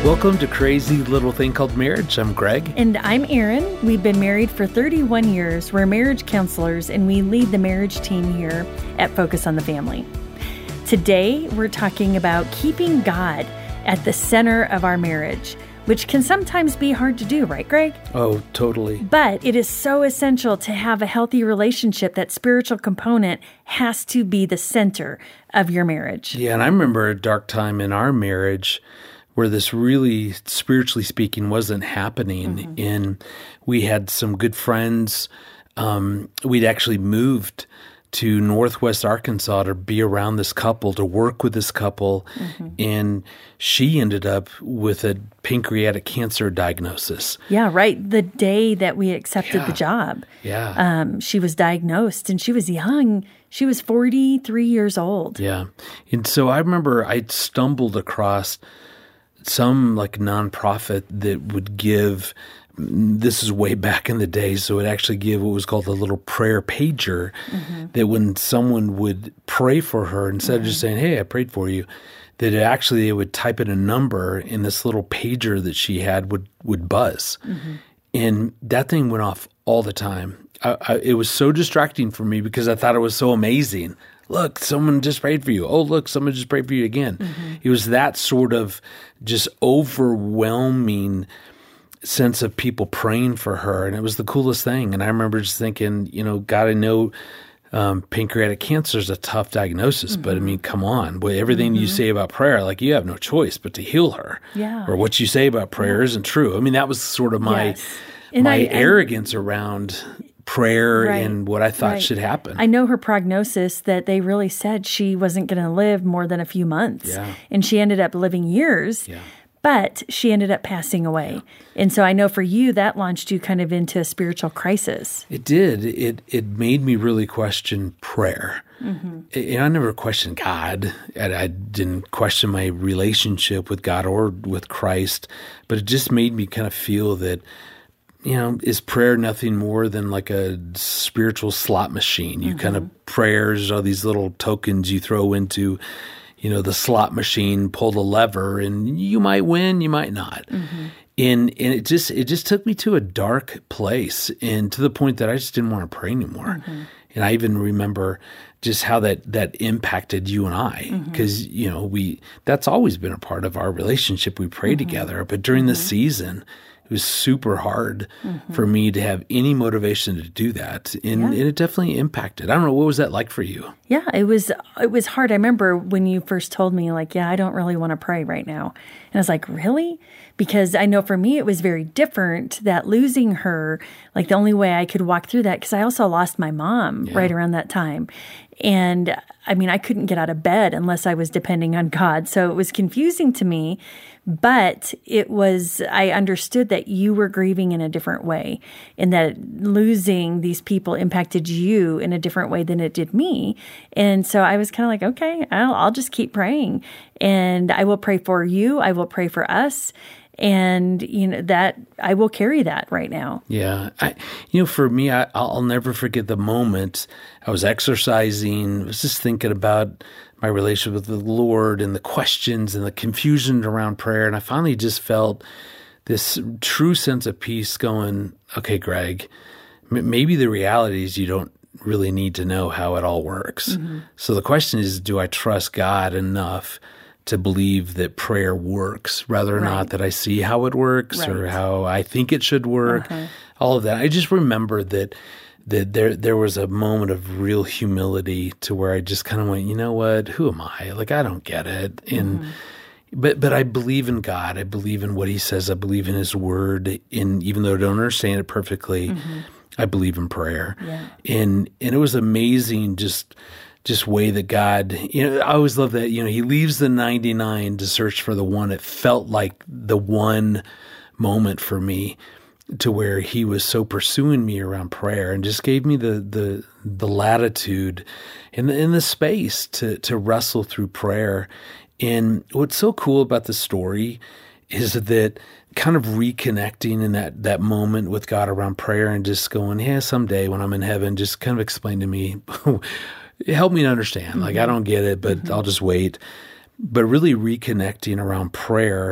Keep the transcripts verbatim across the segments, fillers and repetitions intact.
Welcome to Crazy Little Thing Called Marriage. I'm Greg. And I'm Erin. We've been married for thirty-one years. We're marriage counselors, and we lead the marriage team here at Focus on the Family. Today, we're talking about keeping God at the center of our marriage, which can sometimes be hard to do, right, Greg? Oh, totally. But it is so essential to have a healthy relationship. That spiritual component has to be the center of your marriage. Yeah, and I remember a dark time in our marriage where this really, spiritually speaking, wasn't happening. Mm-hmm. And we had some good friends. Um, we'd actually moved to Northwest Arkansas to be around this couple, to work with this couple. Mm-hmm. And she ended up with a pancreatic cancer diagnosis. Yeah, right. The day that we accepted yeah. the job. Yeah. Um, she was diagnosed, and she was young. She was forty-three years old. Yeah. And so I remember I stumbled across some like nonprofit that would give, this is way back in the day, so it actually give what was called a little prayer pager, mm-hmm. that when someone would pray for her, instead mm-hmm. of just saying, hey, I prayed for you, that it actually they would type in a number, and this little pager that she had would, would buzz. Mm-hmm. And that thing went off all the time. I, I, it was so distracting for me because I thought it was so amazing. Look, someone just prayed for you. Oh, look, someone just prayed for you again. Mm-hmm. It was that sort of just overwhelming sense of people praying for her. And it was the coolest thing. And I remember just thinking, you know, God, I know um, pancreatic cancer is a tough diagnosis, mm-hmm. but I mean, come on. Well, everything mm-hmm. you say about prayer, like you have no choice but to heal her. Yeah. Or what you say about prayer yeah. isn't true. I mean, that was sort of my, yes. and my I, arrogance I, around prayer right, and what I thought right. should happen. I know her prognosis, that they really said she wasn't going to live more than a few months. Yeah. And she ended up living years, yeah. but she ended up passing away. Yeah. And so I know for you, that launched you kind of into a spiritual crisis. It did. It it made me really question prayer. Mm-hmm. It, I never questioned God. I, I didn't question my relationship with God or with Christ, but it just made me kind of feel that, you know, is prayer nothing more than like a spiritual slot machine? You mm-hmm. kind of prayers are these little tokens you throw into, you know, the slot machine, pull the lever, and you might win, you might not. Mm-hmm. And and it just it just took me to a dark place, and to the point that I just didn't want to pray anymore. Mm-hmm. And I even remember just how that that impacted you and I, because mm-hmm. you know we that's always been a part of our relationship. We pray mm-hmm. together, but during mm-hmm. the season, it was super hard mm-hmm. for me to have any motivation to do that. And, yeah. and it definitely impacted. I don't know, what was that like for you? Yeah, it was it was hard. I remember when you first told me, like, yeah, I don't really want to pray right now. And I was like, really? Because I know for me it was very different, that losing her, like the only way I could walk through that, because I also lost my mom yeah. right around that time. And I mean, I couldn't get out of bed unless I was depending on God. So it was confusing to me, but it was, I understood that you were grieving in a different way, and that losing these people impacted you in a different way than it did me. And so I was kind of like, okay, I'll, I'll just keep praying, and I will pray for you. I will pray for us. And, you know, that I will carry that right now. Yeah. I, you know, for me, I, I'll never forget the moment I was exercising. I was just thinking about my relationship with the Lord and the questions and the confusion around prayer. And I finally just felt this true sense of peace going, okay, Greg, m- maybe the reality is you don't really need to know how it all works. Mm-hmm. So the question is, do I trust God enough to believe that prayer works, rather or right. not that I see how it works right. or how I think it should work, uh-huh. all of that. I just remember that that there there was a moment of real humility to where I just kind of went, you know what, who am I? Like, I don't get it. And mm-hmm. but but I believe in God. I believe in what he says. I believe in his word. And even though I don't understand it perfectly, mm-hmm. I believe in prayer. Yeah. And and it was amazing just Just way that God, you know, I always love that, you know, he leaves the ninety-nine to search for the one. It felt like the one moment for me to where he was so pursuing me around prayer, and just gave me the the the latitude and the, and the space to to wrestle through prayer. And what's so cool about the story is that kind of reconnecting in that, that moment with God around prayer, and just going, yeah, someday when I'm in heaven, just kind of explain to me help me to understand. Mm-hmm. Like, I don't get it, but mm-hmm. I'll just wait. But really reconnecting around prayer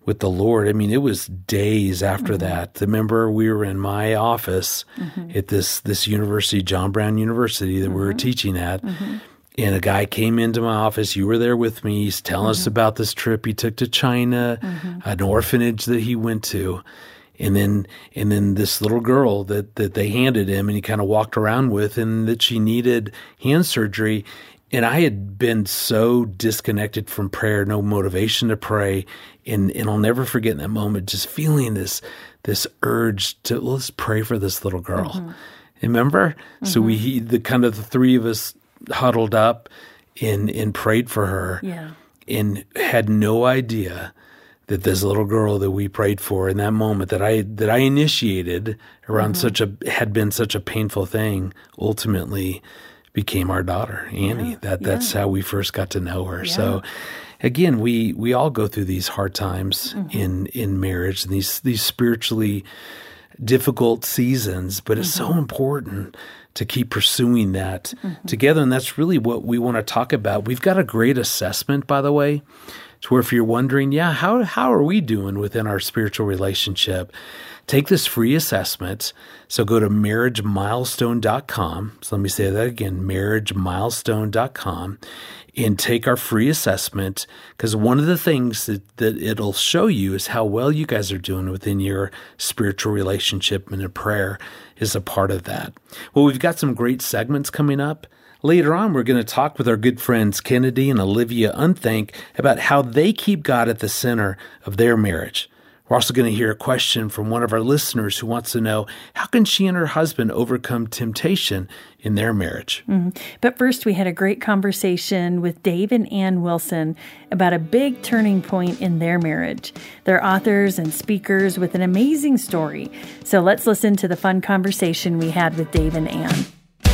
with the Lord. I mean, it was days after mm-hmm. that. Remember, we were in my office mm-hmm. at this this university, John Brown University, that mm-hmm. we were teaching at. Mm-hmm. And a guy came into my office. You were there with me. He's telling mm-hmm. us about this trip he took to China, mm-hmm. an orphanage that he went to. And then and then this little girl that, that they handed him and he kind of walked around with, and that she needed hand surgery. And I had been so disconnected from prayer, no motivation to pray. And, and I'll never forget in that moment just feeling this this urge to, let's pray for this little girl. Mm-hmm. Remember? Mm-hmm. So we, he, the kind of the three of us huddled up and, and prayed for her yeah. and had no idea that this little girl that we prayed for in that moment that I that I initiated around mm-hmm. such a had been such a painful thing ultimately became our daughter, Annie. Yeah, that yeah. that's how we first got to know her. Yeah. So again, we we all go through these hard times mm-hmm. in in marriage and these these spiritually difficult seasons, but it's mm-hmm. so important to keep pursuing that mm-hmm. together. And that's really what we want to talk about. We've got a great assessment, by the way. It's where if you're wondering, yeah, how how are we doing within our spiritual relationship? Take this free assessment. So go to marriage milestone dot com. So let me say that again, marriage milestone dot com, and take our free assessment, because one of the things that, that it'll show you is how well you guys are doing within your spiritual relationship, and a prayer is a part of that. Well, we've got some great segments coming up. Later on, we're going to talk with our good friends Kennedy and Olivia Unthank about how they keep God at the center of their marriage. We're also going to hear a question from one of our listeners who wants to know, how can she and her husband overcome temptation in their marriage? Mm-hmm. But first, we had a great conversation with Dave and Ann Wilson about a big turning point in their marriage. They're authors and speakers with an amazing story. So let's listen to the fun conversation we had with Dave and Ann.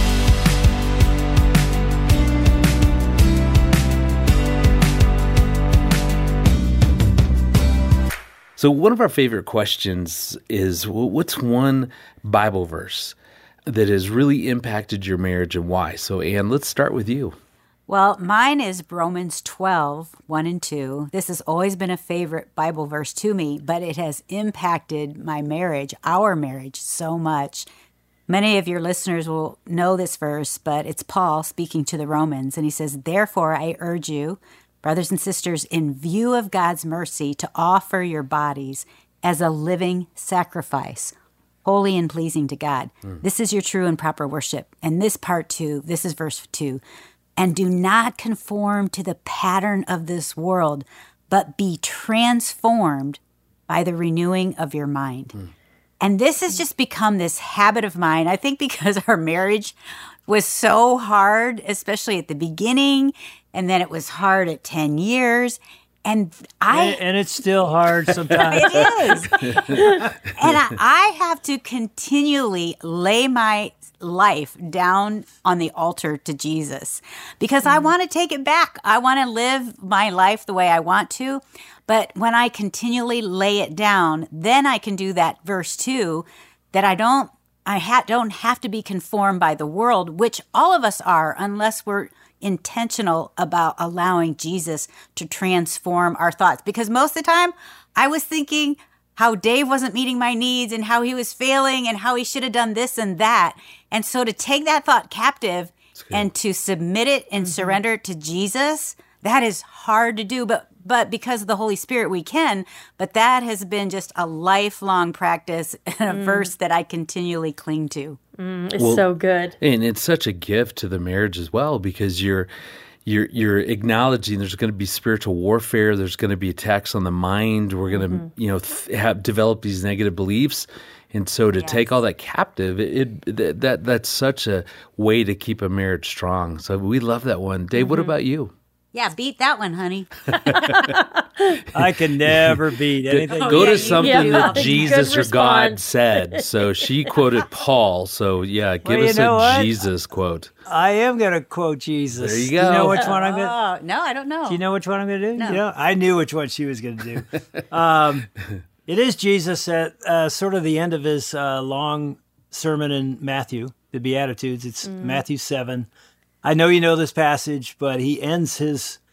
So one of our favorite questions is, well, what's one Bible verse that has really impacted your marriage and why? So, Ann, let's start with you. Well, mine is Romans twelve, one and two. This has always been a favorite Bible verse to me, but it has impacted my marriage, our marriage, so much. Many of your listeners will know this verse, but it's Paul speaking to the Romans, and he says, "Therefore I urge you, brothers and sisters, in view of God's mercy, to offer your bodies as a living sacrifice, holy and pleasing to God. Mm. This is your true and proper worship." And this part two, this is verse two. "And do not conform to the pattern of this world, but be transformed by the renewing of your mind." Mm. And this has just become this habit of mine. I think because our marriage was so hard, especially at the beginning, and then it was hard at ten years. And I and, and it's still hard sometimes. It is. And I, I have to continually lay my life down on the altar to Jesus, because mm. I want to take it back. I want to live my life the way I want to. But when I continually lay it down, then I can do that verse two, that I don't I ha- don't have to be conformed by the world, which all of us are, unless we're intentional about allowing Jesus to transform our thoughts. Because most of the time, I was thinking how Dave wasn't meeting my needs and how he was failing and how he should have done this and that. And so to take that thought captive and to submit it and mm-hmm. surrender it to Jesus, that is hard to do. But But because of the Holy Spirit, we can. But that has been just a lifelong practice and a mm. verse that I continually cling to. Mm, it's well, so good. And it's such a gift to the marriage as well, because you're you're you're acknowledging there's going to be spiritual warfare. There's going to be attacks on the mind. We're going to mm-hmm. you know th- have develop these negative beliefs. And so to yes. take all that captive, it, it that that's such a way to keep a marriage strong. So we love that one. Dave, mm-hmm. what about you? Yeah, beat that one, honey. I can never beat anything. Go oh, to yeah, something you, that yeah. Jesus Good or God response. said. So she quoted Paul. So yeah, give well, us you know a what? Jesus quote. I am going to quote Jesus. There you Do you know go. which one I'm going to Oh, no, I don't know. Do you know which one I'm going to do? No. You know, I knew which one she was going to do. um, it is Jesus at uh, sort of the end of his uh, long sermon in Matthew, the Beatitudes. It's mm. Matthew seven. I know you know this passage, but he ends his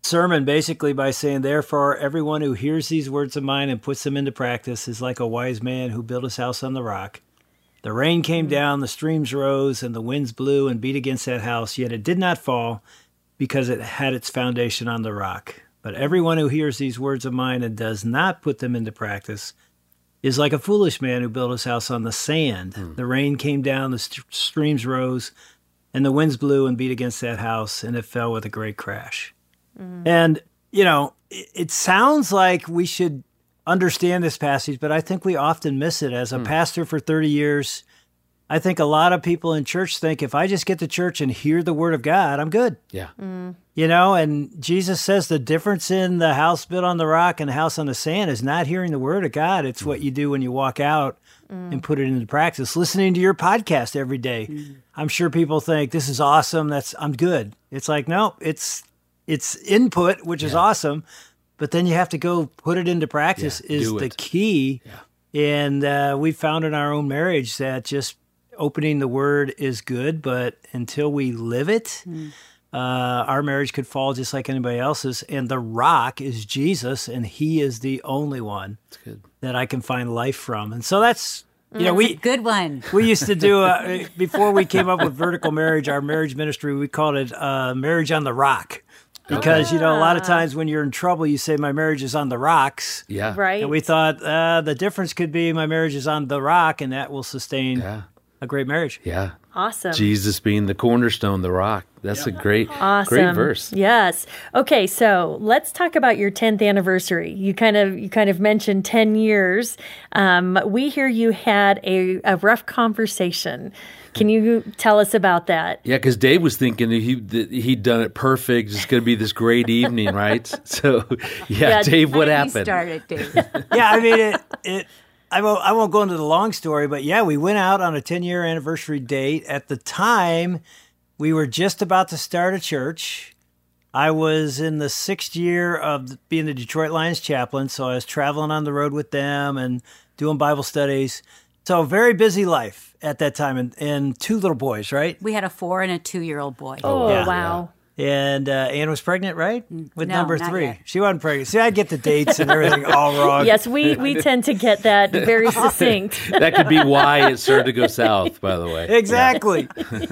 sermon basically by saying, therefore, everyone who hears these words of mine and puts them into practice is like a wise man who built his house on the rock. The rain came down, the streams rose, and the winds blew and beat against that house, yet it did not fall because it had its foundation on the rock. But everyone who hears these words of mine and does not put them into practice is like a foolish man who built his house on the sand. Mm. The rain came down, the st- streams rose, and the winds blew and beat against that house, and it fell with a great crash. Mm. And, you know, it, it sounds like we should understand this passage, but I think we often miss it. As a mm. pastor for thirty years, I think a lot of people in church think if I just get to church and hear the word of God, I'm good. Yeah. Mm. You know, and Jesus says the difference in the house built on the rock and the house on the sand is not hearing the word of God. It's mm. what you do when you walk out mm. and put it into practice. Listening to your podcast every day. Mm. I'm sure people think this is awesome. That's I'm good. It's like, no, it's it's input, which yeah. is awesome. But then you have to go put it into practice yeah, is the key. Yeah. And uh, we found in our own marriage that just opening the word is good, but until we live it, mm. uh, our marriage could fall just like anybody else's. And the rock is Jesus, and he is the only one that I can find life from. And so that's, you know, that's we a good one. We used to do, uh, before we came up with vertical marriage, our marriage ministry, we called it uh, Marriage on the Rock. Because, you know, a lot of times when you're in trouble, you say, my marriage is on the rocks. Yeah. Right. And we thought uh, the difference could be my marriage is on the rock, and that will sustain yeah. a great marriage. Yeah. Awesome. Jesus being the cornerstone, the rock. That's yeah. a great, awesome. great verse. Yes. Okay, so let's talk about your tenth anniversary. You kind of you kind of mentioned ten years. Um, we hear you had a, a rough conversation. Can you tell us about that? Yeah, because Dave was thinking that he that he'd done it perfect. It's going to be this great evening, right? So, yeah, yeah Dave, what happened? You started, Dave. yeah, I mean, it. it I won't, I won't go into the long story, but yeah, we went out on a ten-year anniversary date. At the time, we were just about to start a church. I was in the sixth year of being the Detroit Lions chaplain, so I was traveling on the road with them and doing Bible studies. So very busy life at that time, and, and two little boys, right? We had a four and a two-year-old boy. Oh, yeah. wow. And uh, Anne was pregnant, right? With no, number not three. Yet. She wasn't pregnant. See, I get the dates and everything all wrong. Yes, we, we tend to get that very succinct. That could be why it started to go south, by the way. Exactly.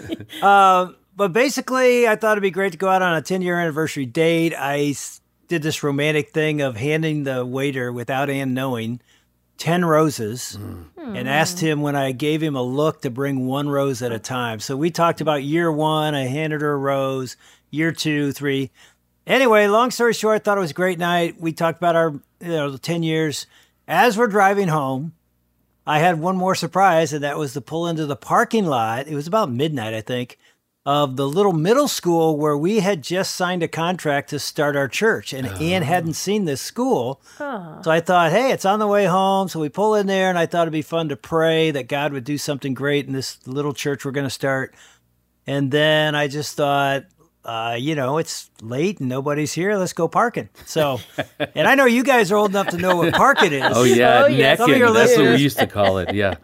Yeah. um, but basically, I thought it'd be great to go out on a ten-year anniversary date. I did this romantic thing of handing the waiter, without Anne knowing, ten roses mm. and asked him when I gave him a look to bring one rose at a time. So we talked about year one. I handed her a rose. Year two, three. Anyway, long story short, I thought it was a great night. We talked about our, you know, ten years. As we're driving home, I had one more surprise, and that was to pull into the parking lot. It was about midnight, I think, of the little middle school where we had just signed a contract to start our church. And oh. Ann hadn't seen this school. Oh. So I thought, hey, it's on the way home. So we pull in there, and I thought it'd be fun to pray that God would do something great in this little church we're going to start. And then I just thought, Uh, you know, it's late and nobody's here. Let's go parking. So, and I know you guys are old enough to know what parking is. Oh, yeah. Oh, yes. Necking. That's what we used to call it. Yeah.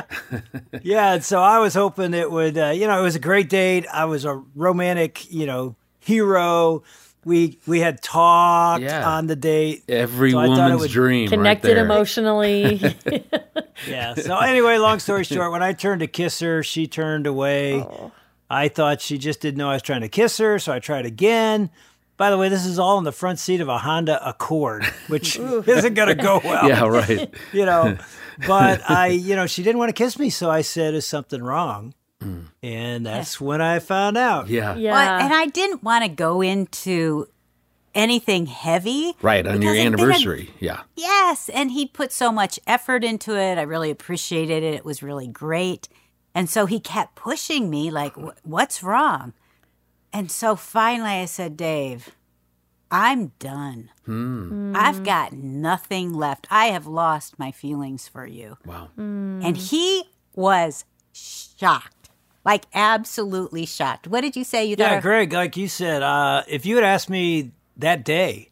yeah. And so I was hoping it would, uh, you know, it was a great date. I was a romantic, you know, hero. We we had talked yeah. on the date. Every so woman's dream. Connected right there. emotionally. yeah. So anyway, long story short, when I turned to kiss her, she turned away. Oh. I thought she just didn't know I was trying to kiss her, so I tried again. By the way, this is all in the front seat of a Honda Accord, which isn't going to go well. Yeah, right. you know, but I, you know, she didn't want to kiss me, so I said, "Is something wrong?" Mm. And that's when I found out. Yeah, yeah. Well, and I didn't want to go into anything heavy. Right, on your anniversary. Had, yeah. Yes, and he put so much effort into it. I really appreciated it. It was really great. And so he kept pushing me like, what's wrong? And so finally I said, Dave, I'm done. Hmm. I've got nothing left. I have lost my feelings for you. Wow. Mm. And he was shocked, like absolutely shocked. What did you say? You yeah, thought Greg, like you said, uh, if you had asked me that day,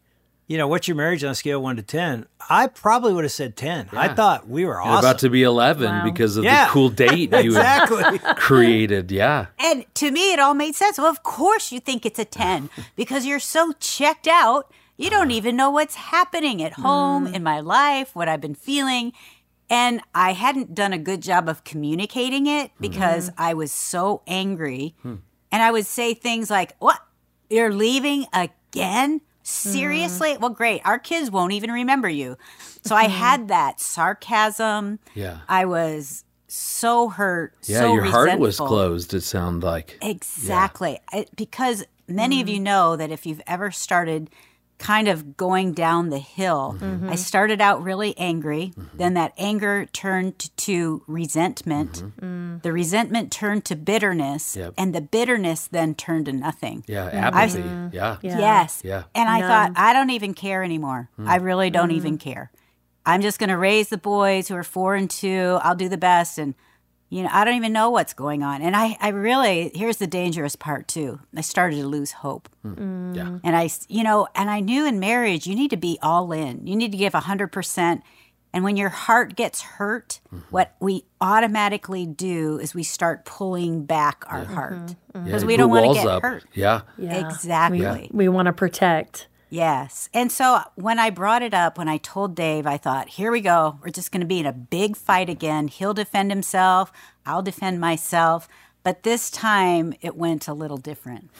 you know, what's your marriage on a scale of one to ten? I probably would have said ten. I Yeah. thought we were And awesome. about to be eleven Wow. because of Yeah. the cool date you exactly. created. Yeah. And to me, it all made sense. Well, of course you think it's a ten because you're so checked out. You don't even know what's happening at home, in my life, what I've been feeling. And I hadn't done a good job of communicating it because I was so angry. And I would say things like, what? You're leaving again? Seriously? Well, great. Our kids won't even remember you. So I had that sarcasm. Yeah. I was so hurt, Yeah. so your heart was resentful. closed, it sounded like. Exactly. I, because many of you know that if you've ever started kind of going down the hill, I started out really angry. Then that anger turned to resentment. The resentment turned to bitterness. Yep. And the bitterness then turned to nothing. Yeah. Apathy. Yeah. Yeah. Yes. Yeah. And I Numb. thought, I don't even care anymore. I really don't even care. I'm just going to raise the boys who are four and two. I'll do the best. And, you know, I don't even know what's going on. And I, I really, here's the dangerous part too. I started to lose hope. Yeah. And I, you know, and I knew in marriage, you need to be all in. You need to give one hundred percent. And when your heart gets hurt, what we automatically do is we start pulling back our heart because Yeah, we you don't put want to walls get up. hurt. Yeah. Yeah. Exactly. We, we want to protect. Yes. And so when I brought it up, when I told Dave, I thought, here we go. We're just going to be in a big fight again. He'll defend himself. I'll defend myself. But this time it went a little different.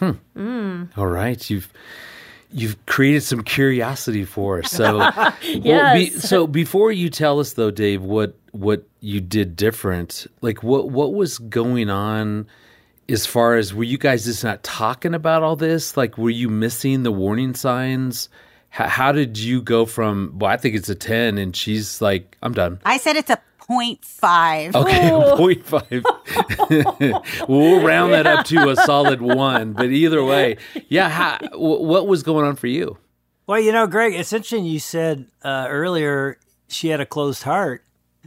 All right. You've you've created some curiosity for us. So well, Yes. so before you tell us though, Dave, what what you did different, like what what was going on as far as, were you guys just not talking about all this? Like, were you missing the warning signs? How, how did you go from, well, I think it's a ten, and she's like, I'm done. I said it's a point five. Okay, point five. We'll round that up to a solid one. But either way, yeah, how, wh- what was going on for you? Well, you know, Greg, it's interesting you said uh, earlier she had a closed heart.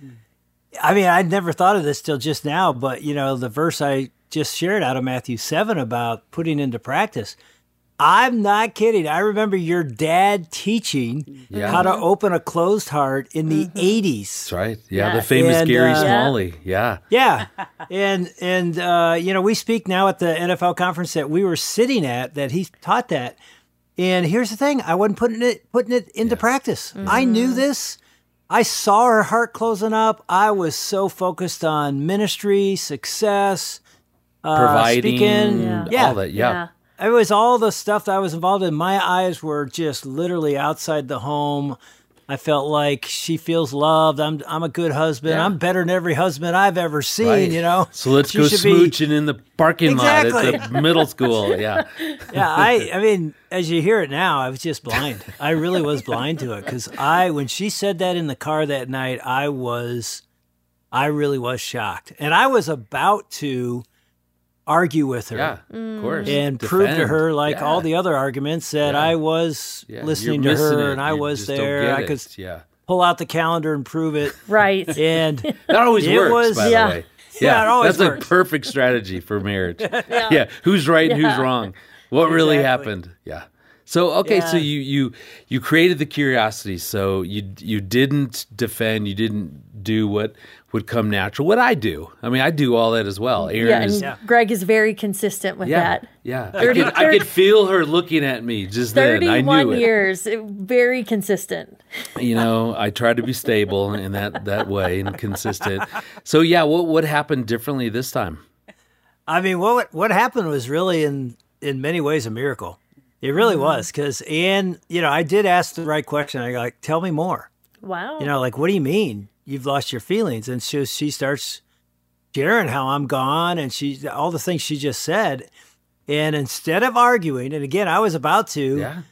I mean, I'd never thought of this till just now, but, you know, the verse I just shared out of Matthew seven about putting into practice. I'm not kidding. I remember your dad teaching Yeah. how to open a closed heart in the eighties. That's right. Yeah, Yeah. the famous And, Gary uh, Smalley. Yeah. Yeah. And, and uh, you know, we speak now at the N F L conference that we were sitting at that he taught that. And here's the thing. I wasn't putting it, putting it into practice. I knew this. I saw her heart closing up. I was so focused on ministry, success, uh, Providing, speaking. Yeah. Yeah. all that. Yeah. It was all the stuff that I was involved in. My eyes were just literally outside the home. I felt like she feels loved. I'm I'm a good husband. Yeah. I'm better than every husband I've ever seen, Right. you know. So let's She go should be- smooching in the parking lot Exactly. at the middle school. Yeah. Yeah, I I mean, as you hear it now, I was just blind. I really was blind to it because I, when she said that in the car that night, I was, I really was shocked, and I was about to argue with her. Yeah. Of course. And prove to Defend. her, like Yeah. all the other arguments, that Yeah. I was Yeah, listening you're to missing her it. and I You was just don't there. get I it. could Yeah. pull out the calendar and prove it. Right. And That always It works, was- by Yeah. the way. Yeah, it always That's works. a perfect strategy for marriage. yeah. Who's right and who's Yeah. wrong? What really Exactly. happened? Yeah. So okay, so Yeah. you you you created the curiosity. So you you didn't defend. You didn't do what would come natural. What I do. I mean, I do all that as well. Aaron Yeah, and is. Yeah. Greg is very consistent with Yeah, that. yeah. thirty I, could, I could feel her looking at me just then. I knew thirty-one it. years, it- very consistent. You know, I try to be stable in that that way and consistent. So yeah, what what happened differently this time? I mean, what what happened was really in in many ways a miracle. It really was, because Anne, you know, I did ask the right question. I go, like, tell me more. Wow. You know, like, what do you mean you've lost your feelings? And she she starts sharing how I'm gone, and she all the things she just said. And instead of arguing, and again, I was about to, Yeah.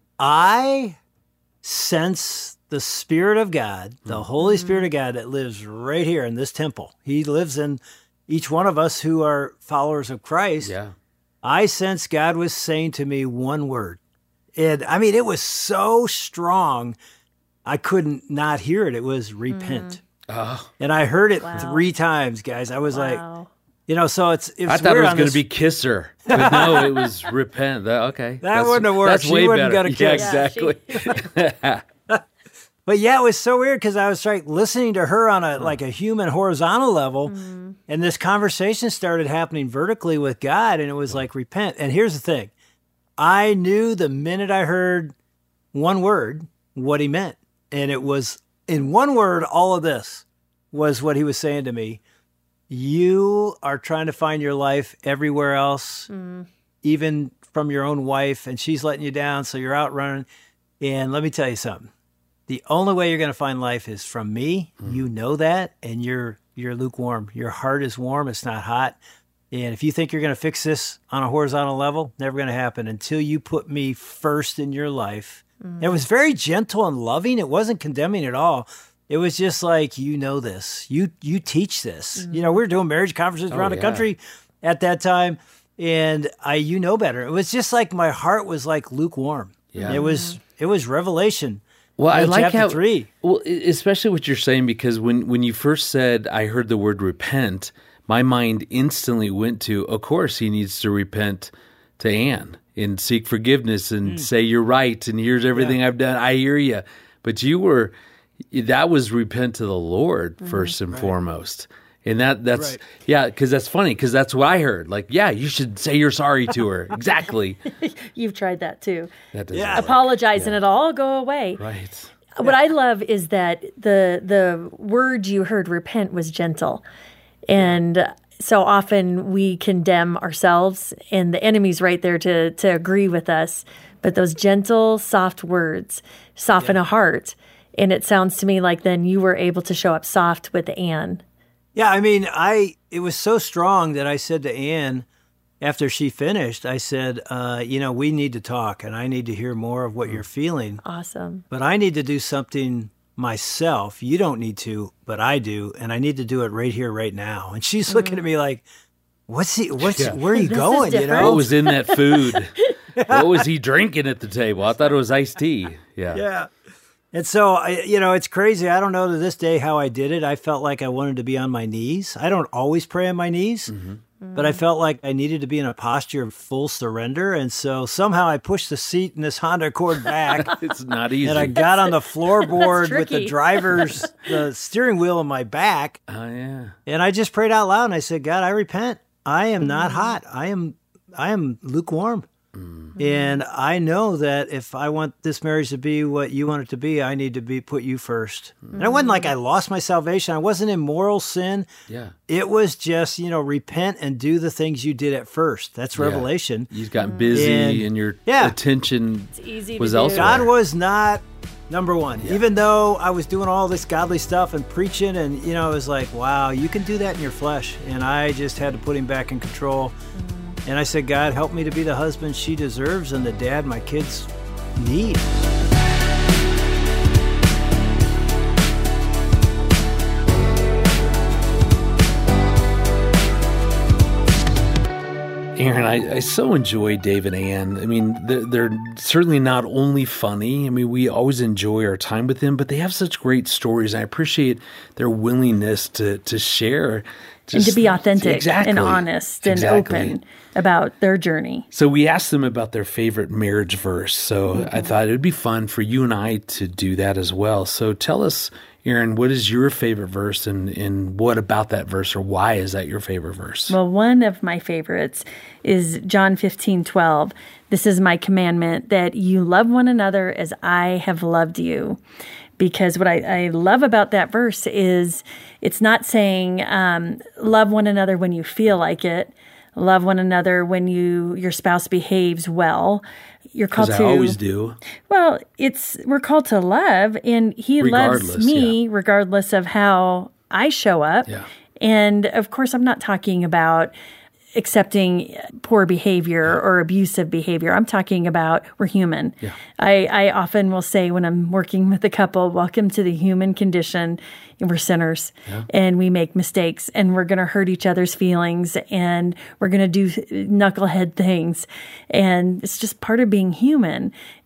I sense the Spirit of God, the Holy Spirit of God that lives right here in this temple. He lives in each one of us who are followers of Christ. Yeah. I sense God was saying to me one word. And I mean, it was so strong, I couldn't not hear it. It was repent. Oh, And I heard it Wow. three times, guys. I was like, Wow. You know, so it's, it's I thought it weird was on going this- to be kiss her. But no, it was repent. That, okay. That That's- wouldn't have worked. That's She way wouldn't better. got a Yeah, kiss. Yeah, she- exactly. But yeah, it was so weird because I was like listening to her on a like a human horizontal level, Mm-hmm. and this conversation started happening vertically with God, and it was like repent. And here's the thing: I knew the minute I heard one word what he meant, and it was in one word. All of this was what he was saying to me. You are trying to find your life everywhere else, Mm. even from your own wife, and she's letting you down, so you're out running. And let me tell you something. The only way you're going to find life is from me. Mm. You know that, and you're you're lukewarm. Your heart is warm. It's not hot. And if you think you're going to fix this on a horizontal level, never going to happen until you put me first in your life. Mm. It was very gentle and loving. It wasn't condemning at all. It was just like, you know this. You you teach this. Mm. You know, we were doing marriage conferences Oh, around yeah. the country at that time, and I you know better. It was just like my heart was like lukewarm. Yeah. It was it was revelation. Well, I in like chapter how, three. well, e- especially what you're saying, because when, when you first said, I heard the word repent, my mind instantly went to, of course, he needs to repent to Anne and seek forgiveness and say, you're right. And here's everything I've done. I hear you. But you were, that was repent to the Lord first and foremost. And that that's, Right. yeah, because that's funny, because that's what I heard. Like, yeah, you should say you're sorry to her. Exactly. You've tried that too. That doesn't Yeah. work. Apologize and it'll all go away. Right. What I love is that the the word you heard, repent, was gentle. And so often we condemn ourselves, and the enemy's right there to to agree with us. But those gentle, soft words soften a heart. And it sounds to me like then you were able to show up soft with Anne. Yeah, I mean, I it was so strong that I said to Anne after she finished, I said, uh, you know, we need to talk, and I need to hear more of what you're feeling, Awesome. but I need to do something myself. You don't need to, but I do, and I need to do it right here, right now. And she's looking at me like, what's he? What's Yeah. where are you This is going? You different. know? What was in that food? What was he drinking at the table? I thought it was iced tea. Yeah. Yeah. And so, I, you know, it's crazy. I don't know to this day how I did it. I felt like I wanted to be on my knees. I don't always pray on my knees, but I felt like I needed to be in a posture of full surrender. And so somehow I pushed the seat in this Honda Accord back, It's not easy. and I got on the floorboard with the tricky. driver's, the steering wheel on my back. Oh, yeah. And I just prayed out loud, and I said, God, I repent. I am not hot. I am, I am lukewarm. And I know that if I want this marriage to be what you want it to be, I need to be put you first. And it wasn't like I lost my salvation. I wasn't in moral sin. Yeah. It was just, you know, repent and do the things you did at first. That's Yeah. revelation. You've gotten busy And- and, your Yeah. attention It's easy was to do. elsewhere. God was not number one. Even though I was doing all this godly stuff and preaching, and, you know, it was like, wow, you can do that in your flesh. And I just had to put him back in control. And I said, God, help me to be the husband she deserves and the dad my kids need. Aaron, I, I so enjoy Dave and Ann. I mean, they're, they're certainly not only funny. I mean, we always enjoy our time with them, but they have such great stories. And I appreciate their willingness to to share. And to just- be authentic exactly, and honest and exactly. open about their journey. So we asked them about their favorite marriage verse. So I thought it would be fun for you and I to do that as well. So tell us, Aaron, what is your favorite verse, and, and what about that verse, or why is that your favorite verse? Well, one of my favorites is John fifteen twelve. This is my commandment, that you love one another as I have loved you. Because what I, I love about that verse is it's not saying um, love one another when you feel like it, love one another when you your spouse behaves well. You're called Because to I always do. Well, it's we're called to love, and he Regardless, loves me regardless of how I show up. Yeah. And of course, I'm not talking about accepting poor behavior or abusive behavior. I'm talking about we're human. Yeah. I, I often will say when I'm working with a couple, welcome to the human condition. We're sinners and we make mistakes, and we're going to hurt each other's feelings, and we're going to do knucklehead things. And it's just part of being human.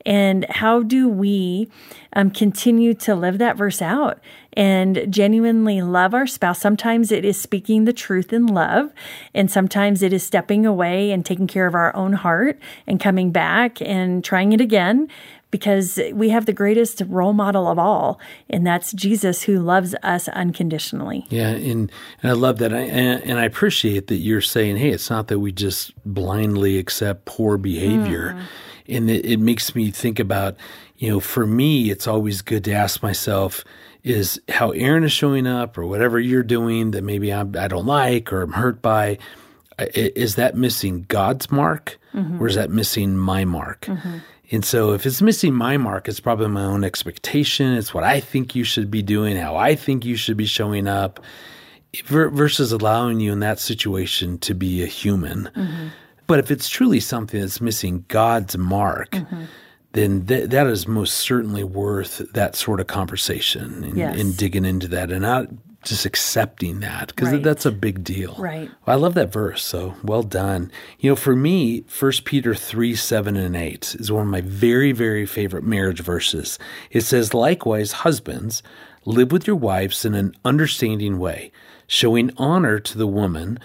And how do we um, continue to live that verse out and genuinely love our spouse? Sometimes it is speaking the truth in love, and sometimes it is stepping away and taking care of our own heart and coming back and trying it again, because we have the greatest role model of all, and that's Jesus, who loves us unconditionally. Yeah, and, and I love that. I, and, and I appreciate that you're saying, hey, it's not that we just blindly accept poor behavior. Mm. And it, it makes me think about, you know, for me, it's always good to ask myself, is how Aaron is showing up or whatever you're doing that maybe I'm, I don't like or I'm hurt by, is that missing God's mark, mm-hmm. or is that missing my mark? Mm-hmm. And so if it's missing my mark, it's probably my own expectation. It's what I think you should be doing, how I think you should be showing up, versus allowing you in that situation to be a human. Mm-hmm. But if it's truly something that's missing God's mark, mm-hmm. then th- that is most certainly worth that sort of conversation and, yes. and digging into that and not just accepting that, because right. that's a big deal. Right. Well, I love that verse, so well done. You know, for me, First Peter three, seven, and eight is one of my very, very favorite marriage verses. It says, likewise, husbands, live with your wives in an understanding way, showing honor to the woman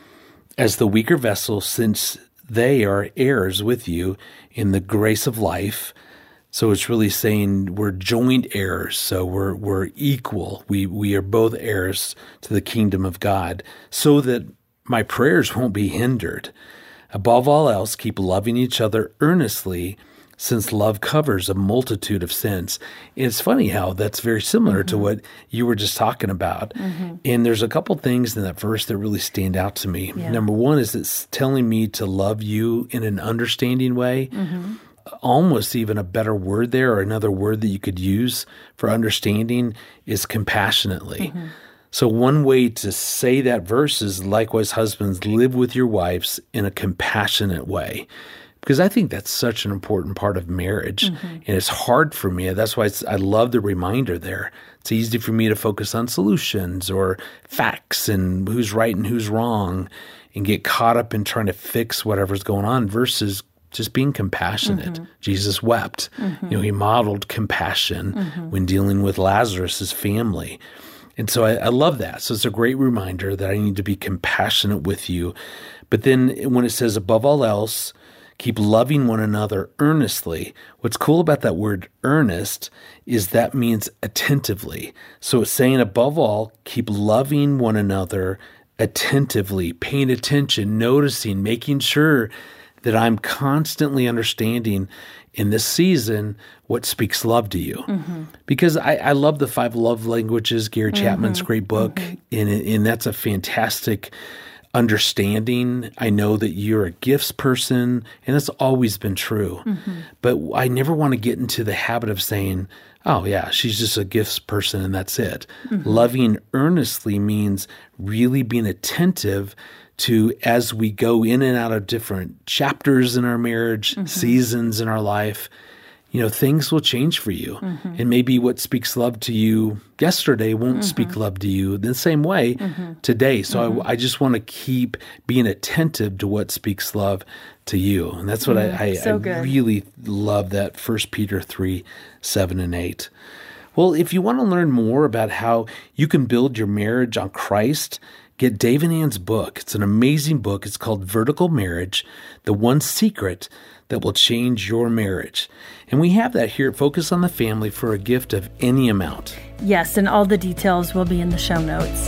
as the weaker vessel, since they are heirs with you in the grace of life. So it's really saying we're joint heirs, so we're we're equal. We we are both heirs to the kingdom of God, so that my prayers won't be hindered. Above all else, keep loving each other earnestly, since love covers a multitude of sins. And it's funny how that's very similar mm-hmm. to what you were just talking about. Mm-hmm. And there's a couple things in that verse that really stand out to me. Yeah. Number one is it's telling me to love you in an understanding way. Mm-hmm. Almost even a better word there, or another word that you could use for understanding, is compassionately. Mm-hmm. So one way to say that verse is, likewise, husbands, live with your wives in a compassionate way. Because I think that's such an important part of marriage. Mm-hmm. And it's hard for me. That's why it's, I love the reminder there. It's easy for me to focus on solutions or facts and who's right and who's wrong and get caught up in trying to fix whatever's going on versus just being compassionate. Mm-hmm. Jesus wept. Mm-hmm. You know, he modeled compassion mm-hmm. when dealing with Lazarus' family. And so I, I love that. So it's a great reminder that I need to be compassionate with you. But then when it says, above all else, keep loving one another earnestly, what's cool about that word earnest is that means attentively. So it's saying, above all, keep loving one another attentively, paying attention, noticing, making sure that I'm constantly understanding in this season what speaks love to you. Mm-hmm. Because I, I love the five love languages, Gary mm-hmm. Chapman's great book, mm-hmm. and, and that's a fantastic understanding. I know that you're a gifts person, and that's always been true. Mm-hmm. But I never want to get into the habit of saying, oh, yeah, she's just a gifts person and that's it. Mm-hmm. Loving earnestly means really being attentive to, as we go in and out of different chapters in our marriage, mm-hmm. seasons in our life, you know, things will change for you. Mm-hmm. And maybe what speaks love to you yesterday won't mm-hmm. speak love to you the same way mm-hmm. today. So mm-hmm. I, I just want to keep being attentive to what speaks love to you. And that's what mm, I, I, so I really love, that First Peter three, seven, and eight. Well, if you want to learn more about how you can build your marriage on Christ, get Dave and Ann's book. It's an amazing book. It's called Vertical Marriage, The One Secret That Will Change Your Marriage. And we have that here at Focus on the Family for a gift of any amount. Yes, and all the details will be in the show notes.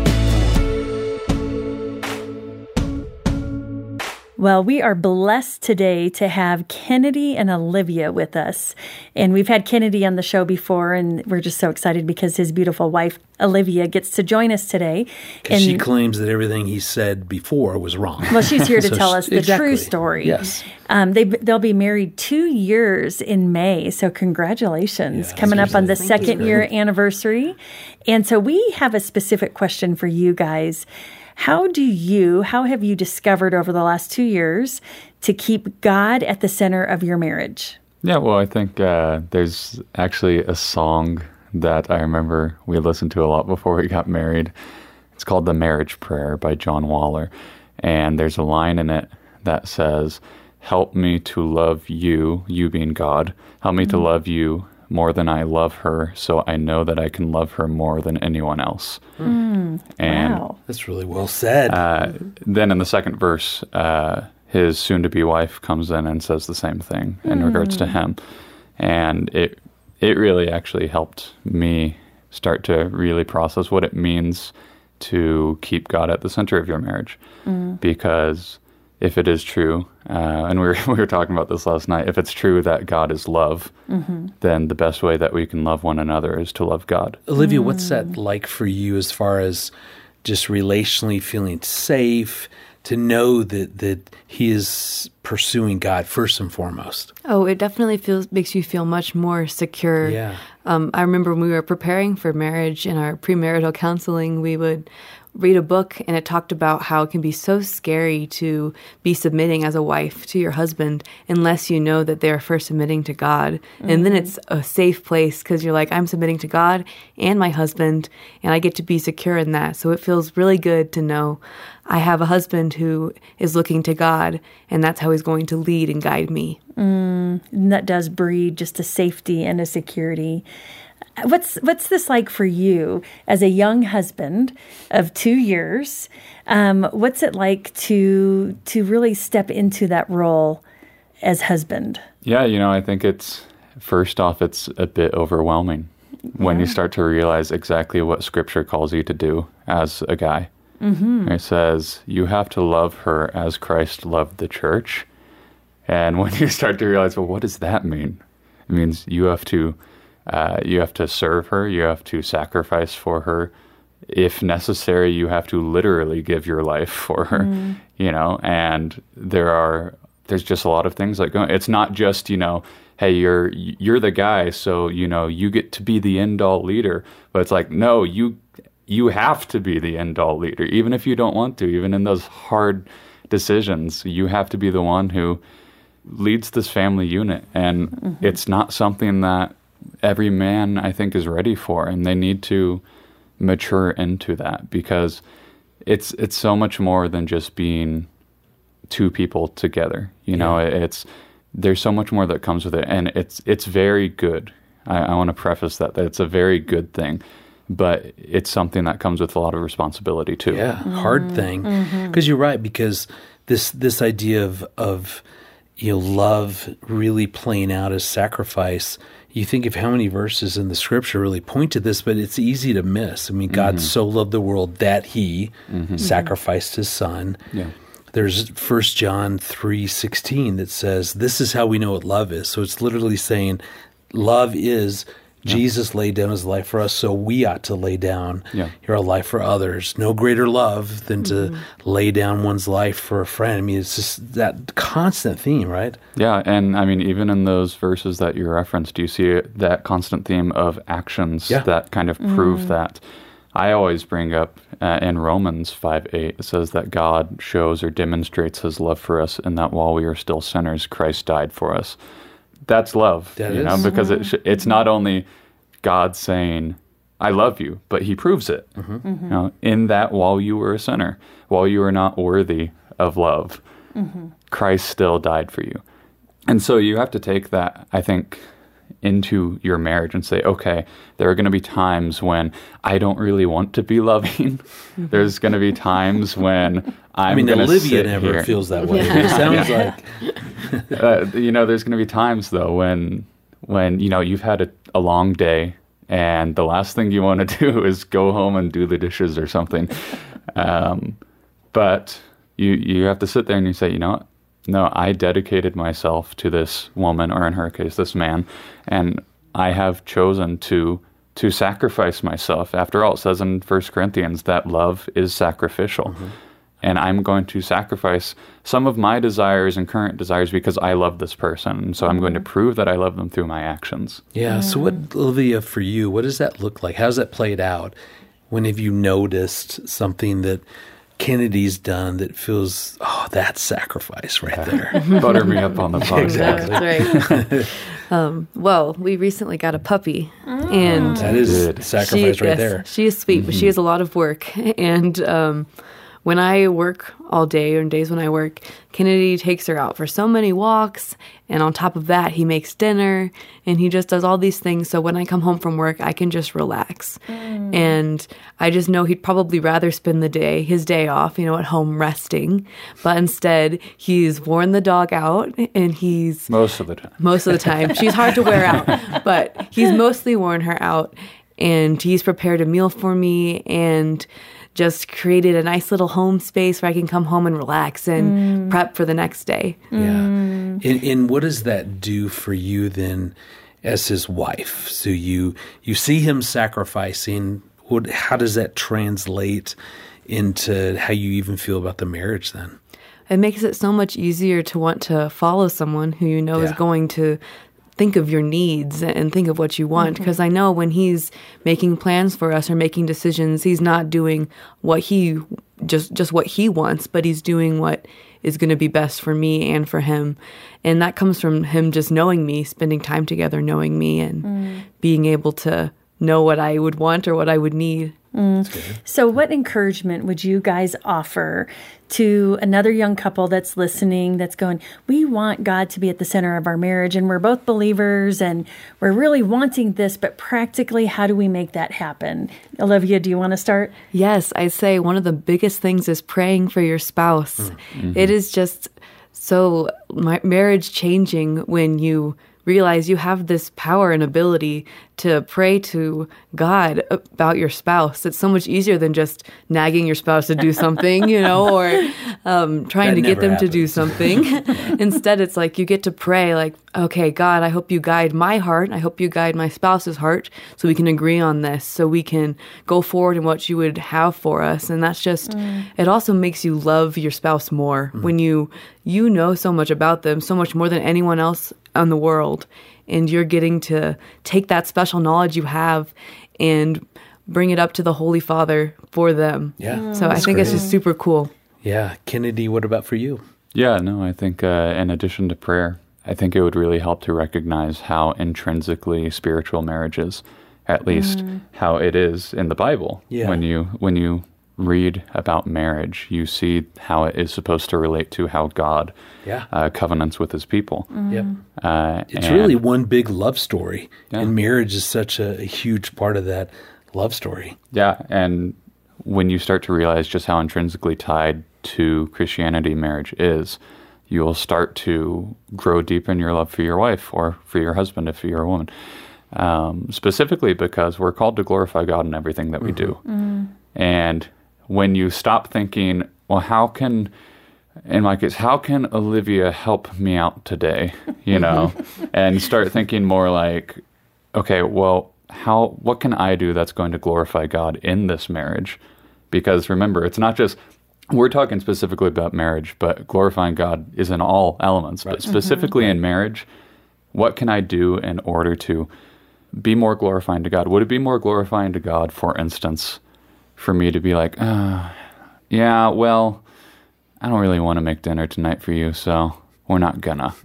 Well, we are blessed today to have Kennedy and Olivia with us. And we've had Kennedy on the show before, and we're just so excited because his beautiful wife, Olivia, gets to join us today. And she claims that everything he said before was wrong. Well, she's here to so tell us the exactly. true story. Yes. Um, they, they'll be married two years in May, so congratulations. Yeah, coming up on the Thank second you. year anniversary. And so we have a specific question for you guys. How do you, how have you discovered over the last two years to keep God at the center of your marriage? Yeah, well, I think uh, there's actually a song that I remember we listened to a lot before we got married. It's called The Marriage Prayer by John Waller. And there's a line in it that says, help me to love you, you being God, help me mm-hmm. to love you more than I love her, so I know that I can love her more than anyone else. Mm. And wow. That's really well said. Uh, then in the second verse, uh, his soon-to-be wife comes in and says the same thing in mm. regards to him. And it it really actually helped me start to really process what it means to keep God at the center of your marriage. Mm. Because if it is true, uh, and we were, we were talking about this last night, if it's true that God is love, mm-hmm. then the best way that we can love one another is to love God. Olivia, mm. what's that like for you as far as just relationally feeling safe, to know that, that he is pursuing God first and foremost? Oh, it definitely feels makes you feel much more secure. Yeah. Um, I remember when we were preparing for marriage in our premarital counseling, we would read a book, and it talked about how it can be so scary to be submitting as a wife to your husband unless you know that they're first submitting to God. Mm-hmm. And then it's a safe place because you're like, I'm submitting to God and my husband, and I get to be secure in that. So it feels really good to know I have a husband who is looking to God, and that's how he's going to lead and guide me. Mm, and that does breed just a safety and a security. What's what's this like for you as a young husband of two years? Um, what's it like to to really step into that role as husband? Yeah, you know, I think it's, first off, it's a bit overwhelming when yeah. you start to realize exactly what Scripture calls you to do as a guy. Mm-hmm. It says, you have to love her as Christ loved the church. And when you start to realize, well, what does that mean? It means you have to Uh, you have to serve her. You have to sacrifice for her. If necessary, you have to literally give your life for her, mm. you know, and there are, there's just a lot of things like going. It's not just, you know, hey, you're, you're the guy, so, you know, you get to be the end all leader. But it's like, no, you, you have to be the end all leader, even if you don't want to, even in those hard decisions, you have to be the one who leads this family unit. And mm-hmm. it's not something that every man, I think, is ready for, and they need to mature into that, because it's it's so much more than just being two people together. You know, yeah. it's there's so much more that comes with it, and it's it's very good. I, I want to preface that that it's a very good thing, but it's something that comes with a lot of responsibility too. Yeah, mm-hmm. hard thing, because mm-hmm. you're right, because this this idea of of you know love really playing out as sacrifice. You think of how many verses in the Scripture really point to this, but it's easy to miss. I mean, God mm-hmm. so loved the world that he mm-hmm. sacrificed his son. Yeah. There's First John three sixteen that says, this is how we know what love is. So it's literally saying love is yeah. Jesus laid down his life for us, so we ought to lay down yeah. our life for others. No greater love than to mm-hmm. lay down one's life for a friend. I mean, it's just that constant theme, right? Yeah, and I mean, even in those verses that you referenced, you see that constant theme of actions yeah. that kind of prove mm-hmm. that. I always bring up uh, in Romans five eight, it says that God shows or demonstrates his love for us, and that while we are still sinners, Christ died for us. That's love, that you is. know, because it sh- it's not only God saying, I love you, but he proves it. Mm-hmm. Mm-hmm. You know, in that while you were a sinner, while you were not worthy of love, mm-hmm. Christ still died for you. And so you have to take that, I think, into your marriage and say, okay, there are going to be times when I don't really want to be loving. Mm-hmm. There's going to be times when I'm I mean, going to Olivia sit never here. feels that way. It sounds like. uh, you know, there's going to be times, though, when, when you know, you've had a, a long day and the last thing you want to do is go home and do the dishes or something. Um, but you, you have to sit there and you say, you know what? No, I dedicated myself to this woman, or in her case, this man, and I have chosen to to sacrifice myself. After all, it says in First Corinthians that love is sacrificial. Mm-hmm. And I'm going to sacrifice some of my desires and current desires because I love this person. And so I'm going to prove that I love them through my actions. Yeah, so what, Olivia, for you, what does that look like? How's that played out? When have you noticed something that Kennedy's done that feels, oh, that's sacrifice right there? Butter me up on the pot. Exactly. That's right. um, well, we recently got a puppy. Oh. And that is Good. sacrifice she, right yes, there. She is sweet, mm-hmm. but she has a lot of work. And um, when I work all day, or in days when I work, Kennedy takes her out for so many walks. And on top of that, he makes dinner and he just does all these things. So when I come home from work, I can just relax. Mm. And I just know he'd probably rather spend the day, his day off, you know, at home resting. But instead, he's worn the dog out and he's... Most of the time. Most of the time. She's hard to wear out. But he's mostly worn her out. And he's prepared a meal for me and just created a nice little home space where I can come home and relax and mm. prep for the next day. Yeah. Mm. And, and what does that do for you then as his wife? So you you see him sacrificing. What, how does that translate into how you even feel about the marriage then? It makes it so much easier to want to follow someone who you know yeah. is going to think of your needs and think of what you want. Because mm-hmm. I know when he's making plans for us or making decisions, he's not doing what he just just what he wants, but he's doing what is going to be best for me and for him. And that comes from him just knowing me, spending time together, knowing me, and mm. being able to know what I would want or what I would need. Mm. So what encouragement would you guys offer to another young couple that's listening, that's going, we want God to be at the center of our marriage, and we're both believers, and we're really wanting this, but practically, how do we make that happen? Olivia, do you want to start? Yes, I say one of the biggest things is praying for your spouse. Mm-hmm. It is just so marriage changing when you realize you have this power and ability to pray to God about your spouse. It's so much easier than just nagging your spouse to do something, you know, or um, trying that to get them happens. to do something. Instead, it's like you get to pray like, okay, God, I hope you guide my heart. I hope you guide my spouse's heart so we can agree on this, so we can go forward in what you would have for us. And that's just, mm. it also makes you love your spouse more mm. when you, you know so much about them, so much more than anyone else in the world. And you're getting to take that special knowledge you have and bring it up to the Holy Father for them. Yeah. Mm. So I think great. it's just super cool. Yeah. Kennedy, what about for you? Yeah, no, I think uh, in addition to prayer, I think it would really help to recognize how intrinsically spiritual marriage is, at least mm. how it is in the Bible. Yeah. When you when you read about marriage, you see how it is supposed to relate to how God yeah. uh, covenants with his people. Mm. Yep. Uh, it's really one big love story, yeah. and marriage is such a, a huge part of that love story. Yeah, and when you start to realize just how intrinsically tied to Christianity marriage is, you'll start to grow deep in your love for your wife or for your husband if you're a woman, um, specifically because we're called to glorify God in everything that we mm-hmm. do. Mm. And when you stop thinking, well, how can, in my case, how can Olivia help me out today, you know, and start thinking more like, okay, well, how, what can I do that's going to glorify God in this marriage? Because remember, it's not just, we're talking specifically about marriage, but glorifying God is in all elements. Right. But specifically mm-hmm. in marriage, what can I do in order to be more glorifying to God? Would it be more glorifying to God, for instance, for me to be like, oh, yeah, well, I don't really want to make dinner tonight for you, so we're not gonna.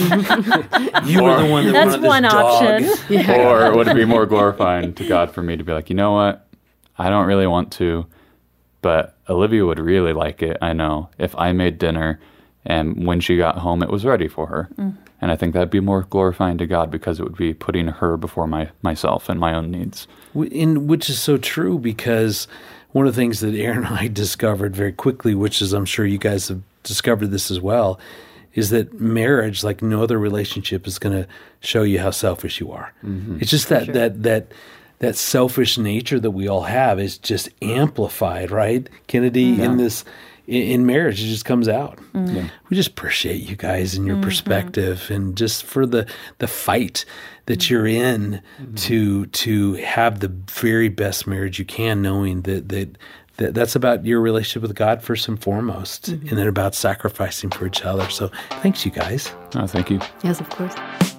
You were the one that That's wanted one this option. dog. Yeah. Or would it be more glorifying to God for me to be like, you know what? I don't really want to, but Olivia would really like it, I know, if I made dinner and when she got home, it was ready for her. Mm. And I think that'd be more glorifying to God because it would be putting her before my myself and my own needs. In, which is so true, because one of the things that Aaron and I discovered very quickly, which is I'm sure you guys have discovered this as well, is that marriage, like no other relationship, is going to show you how selfish you are. Mm-hmm. It's just that, sure. that that that selfish nature that we all have is just amplified, right, Kennedy, mm-hmm. in this in marriage. It just comes out. Mm-hmm. Yeah. We just appreciate you guys and your mm-hmm. perspective, and just for the the fight that mm-hmm. you're in mm-hmm. to to have the very best marriage you can, knowing that that, that that's about your relationship with God first and foremost, mm-hmm. and then about sacrificing for each other. So thanks, you guys. Oh, thank you. Yes, of course.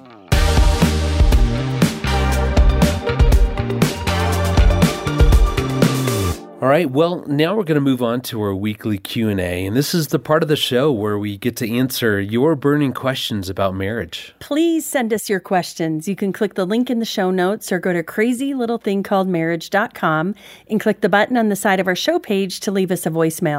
All right, well, now we're going to move on to our weekly Q and A, and this is the part of the show where we get to answer your burning questions about marriage. Please send us your questions. You can click the link in the show notes or go to crazy little thing called marriage dot com and click the button on the side of our show page to leave us a voicemail.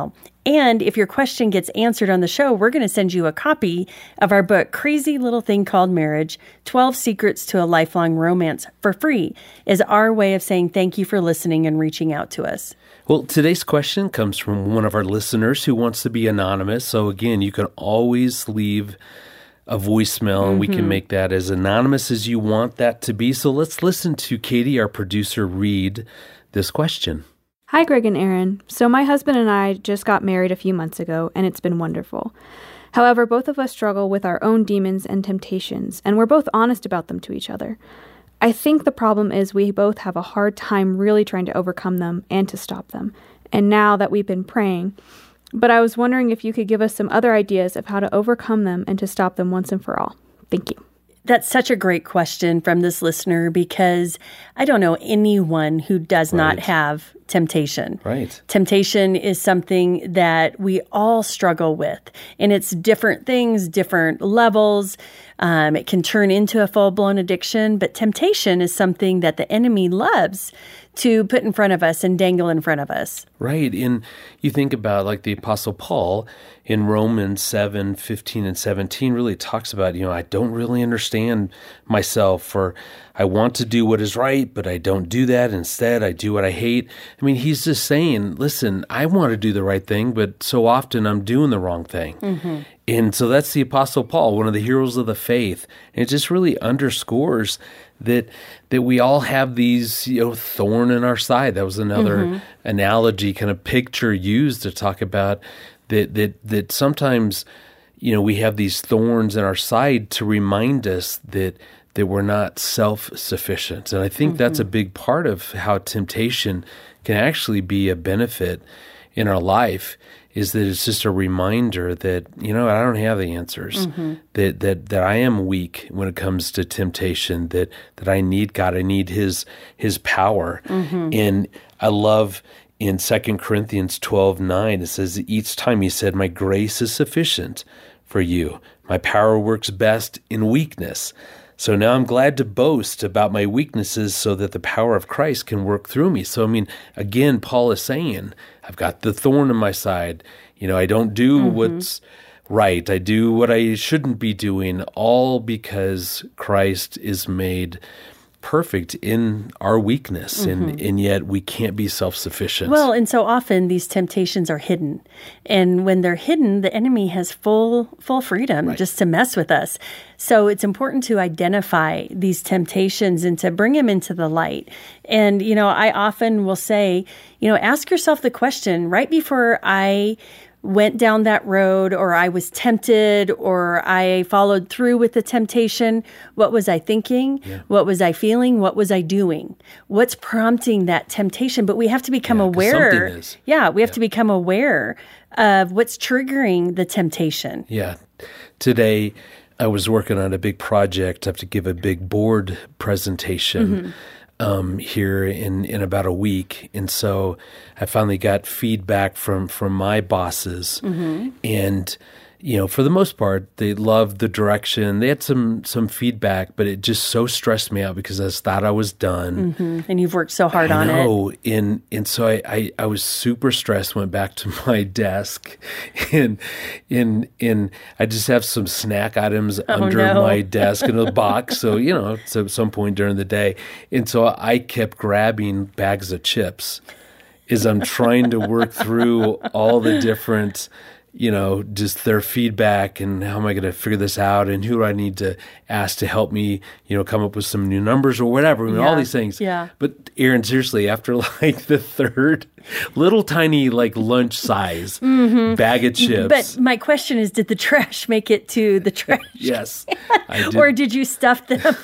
And if your question gets answered on the show, we're going to send you a copy of our book, Crazy Little Thing Called Marriage, twelve Secrets to a Lifelong Romance, for free, as our way of saying thank you for listening and reaching out to us. Well, today's question comes from one of our listeners who wants to be anonymous. So again, you can always leave a voicemail, and mm-hmm. we can make that as anonymous as you want that to be. So let's listen to Katie, our producer, read this question. Hi, Greg and Aaron. So my husband and I just got married a few months ago, and it's been wonderful. However, both of us struggle with our own demons and temptations, and we're both honest about them to each other. I think the problem is we both have a hard time really trying to overcome them and to stop them. And now that we've been praying, but I was wondering if you could give us some other ideas of how to overcome them and to stop them once and for all. Thank you. That's such a great question from this listener, because I don't know anyone who does right. not have temptation. Right. Temptation is something that we all struggle with, and it's different things, different levels. Um, it can turn into a full-blown addiction, but temptation is something that the enemy loves to put in front of us and dangle in front of us. Right. And you think about like the Apostle Paul in Romans seven, fifteen and seventeen really talks about, you know, I don't really understand myself, or I want to do what is right, but I don't do that. Instead, I do what I hate. I mean, he's just saying, listen, I want to do the right thing, but so often I'm doing the wrong thing. Mm-hmm. And so that's the Apostle Paul, one of the heroes of the faith. And it just really underscores that that we all have these, you know, thorn in our side. That was another mm-hmm. analogy, kind of picture used to talk about that that that sometimes, you know, we have these thorns in our side to remind us that that we're not self-sufficient. And I think mm-hmm. that's a big part of how temptation can actually be a benefit in our life, is that it's just a reminder that, you know, I don't have the answers, mm-hmm. that, that that I am weak when it comes to temptation, that that I need God, I need His His power. Mm-hmm. And I love in Second Corinthians twelve nine, it says, each time He said, my grace is sufficient for you. My power works best in weakness. So now I'm glad to boast about my weaknesses so that the power of Christ can work through me. So, I mean, again, Paul is saying, I've got the thorn in my side. You know, I don't do mm-hmm. what's right. I do what I shouldn't be doing, all because Christ is made perfect in our weakness, mm-hmm. and, and yet we can't be self-sufficient. Well, and so often these temptations are hidden. And when they're hidden, the enemy has full full freedom right. just to mess with us. So it's important to identify these temptations and to bring them into the light. And, you know, I often will say, you know, ask yourself the question right before I went down that road, or I was tempted, or I followed through with the temptation. What was I thinking? Yeah. What was I feeling? What was I doing? What's prompting that temptation? But we have to become yeah, aware. Is. Yeah, we have yeah. to become aware of what's triggering the temptation. Yeah. Today, I was working on a big project. I have to give a big board presentation. Mm-hmm. Um, here in, in about a week. And so I finally got feedback from, from my bosses. Mm-hmm. And, you know, for the most part, they loved the direction. They had some some feedback, but it just so stressed me out because I just thought I was done. Mm-hmm. And you've worked so hard I on know. it. And, and so I, I, I was super stressed, went back to my desk, and and, and I just have some snack items oh, under no. my desk in a box. So, you know, so at some point during the day. And so I kept grabbing bags of chips as I'm trying to work through all the different, you know, just their feedback and how am I going to figure this out and who do I need to ask to help me, you know, come up with some new numbers or whatever. I mean, yeah. all these things. Yeah. But Aaron, seriously, after like the third little tiny like lunch size mm-hmm. bag of chips. But my question is, did the trash make it to the trash? Yes. I did. Or did you stuff them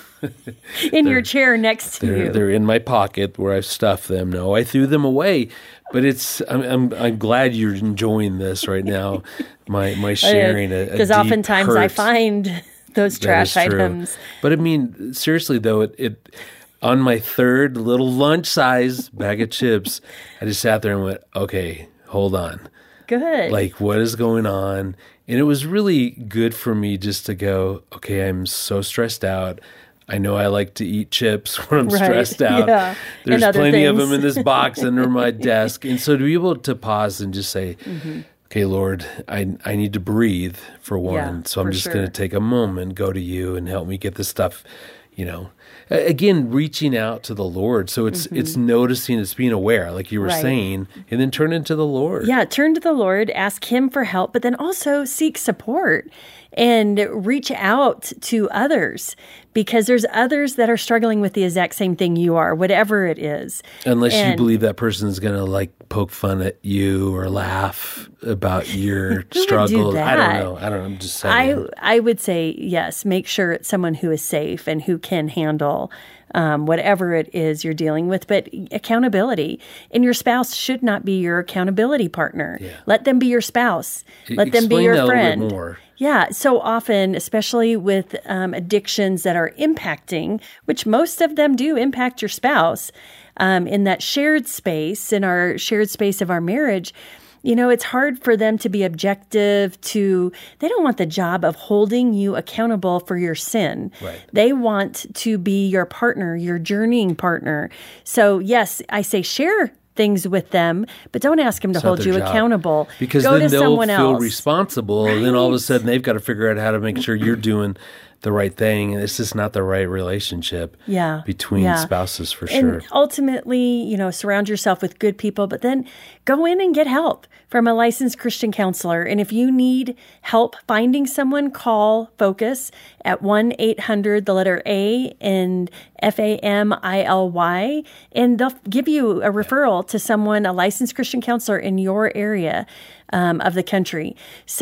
in your chair next to they're, you? They're in my pocket where I've stuffed them. No, I threw them away. But it's I'm, I'm I'm glad you're enjoying this right now. My my sharing because oftentimes hurt. I find those trash items. But I mean, seriously though, it, it on my third little lunch size bag of chips, I just sat there and went, okay, hold on. Good. Like, what is going on? And it was really good for me just to go, okay, I'm so stressed out. I know I like to eat chips when I'm right. stressed out. Yeah. There's plenty things. of them in this box under my desk. And so to be able to pause and just say, mm-hmm. okay, Lord, I I need to breathe for one. Yeah, so I'm for just sure. going to take a moment, go to you and help me get this stuff, you know. A- Again, reaching out to the Lord. So it's it's noticing, it's being aware, like you were Mm-hmm. Right. saying, and then turn into the Lord. Yeah, turn to the Lord, ask Him for help, but then also seek support and reach out to others, because there's others that are struggling with the exact same thing you are, whatever it is. Unless you And- believe that person's going to like poke fun at you or laugh about your do struggle. I don't that? know. I don't know. I'm just saying. I I would say yes. Make sure it's someone who is safe and who can handle um, whatever it is you're dealing with. But accountability, and your spouse should not be your accountability partner. Let them be your spouse. Let them be Explain your that a little bit friend. more. Yeah, so often, especially with um, addictions that are impacting, which most of them do impact your spouse, um, in that shared space, in our shared space of our marriage. You know, it's hard for them to be objective to, they don't want the job of holding you accountable for your sin. Right. They want to be your partner, your journeying partner. So yes, I say share things with them, but don't ask them to It's not hold their you job. accountable. Because Go then to they'll someone feel else. responsible, and then all of a Right. sudden they've got to figure out how to make sure you're doing the right thing, and it's just not the right relationship Yeah. between Yeah. spouses for And sure. ultimately, you know, surround yourself with good people, but then go in and get help from a licensed Christian counselor. And if you need help finding someone, call Focus at one eight hundred, the letter A, and F A M I L Y, and they'll give you a referral to someone, a licensed Christian counselor in your area um, of the country.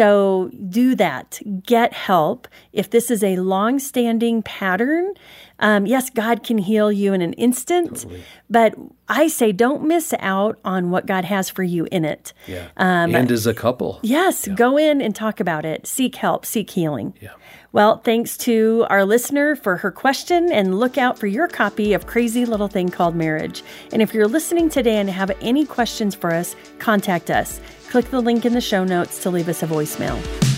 So do that. Get help. If this is a long-standing pattern, um, yes, God can heal you in an instant, but I say don't miss out on what God has for you in it. Yeah. Um, and as a couple. Yes, go in and talk about it. Seek help, seek healing. Yeah. Well, thanks to our listener for her question, and look out for your copy of Crazy Little Thing Called Marriage. And if you're listening today and have any questions for us, contact us. Click the link in the show notes to leave us a voicemail.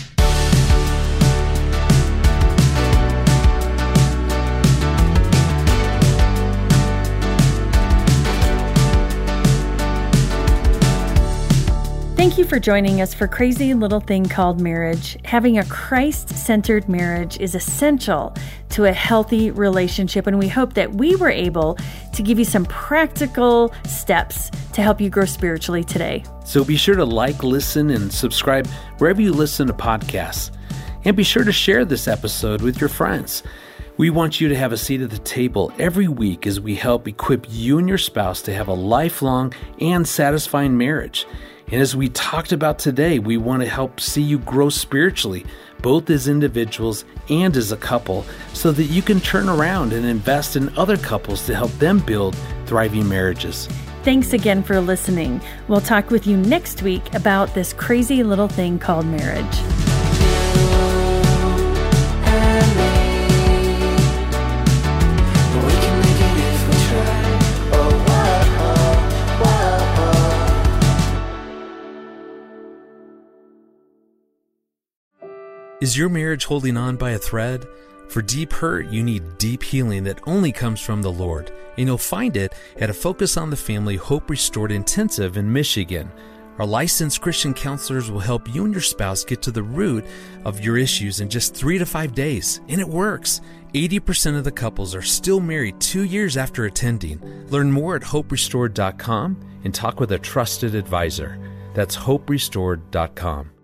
Thank you for joining us for Crazy Little Thing Called Marriage. Having a Christ-centered marriage is essential to a healthy relationship, and we hope that we were able to give you some practical steps to help you grow spiritually today. So be sure to like, listen, and subscribe wherever you listen to podcasts. And be sure to share this episode with your friends. We want you to have a seat at the table every week as we help equip you and your spouse to have a lifelong and satisfying marriage. And as we talked about today, we want to help see you grow spiritually, both as individuals and as a couple, so that you can turn around and invest in other couples to help them build thriving marriages. Thanks again for listening. We'll talk with you next week about this crazy little thing called marriage. Is your marriage holding on by a thread? For deep hurt, you need deep healing that only comes from the Lord. And you'll find it at a Focus on the Family Hope Restored Intensive in Michigan. Our licensed Christian counselors will help you and your spouse get to the root of your issues in just three to five days. And it works. eighty percent of the couples are still married two years after attending. Learn more at hope restored dot com and talk with a trusted advisor. That's hope restored dot com.